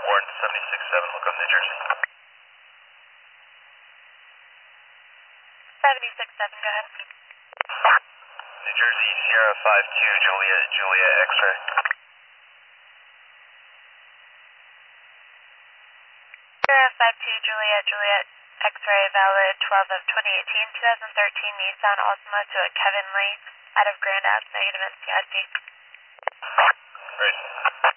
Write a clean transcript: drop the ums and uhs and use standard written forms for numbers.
Warren 76-7, look on New Jersey. 76-7, go ahead. New Jersey, Sierra 52, Juliet, X-ray. Sierra 52, Juliet, X-ray, valid 12 of 2018, 2013 Nissan Altima to a Kevin Lee out of Grand Ave, negative NCIC. Great.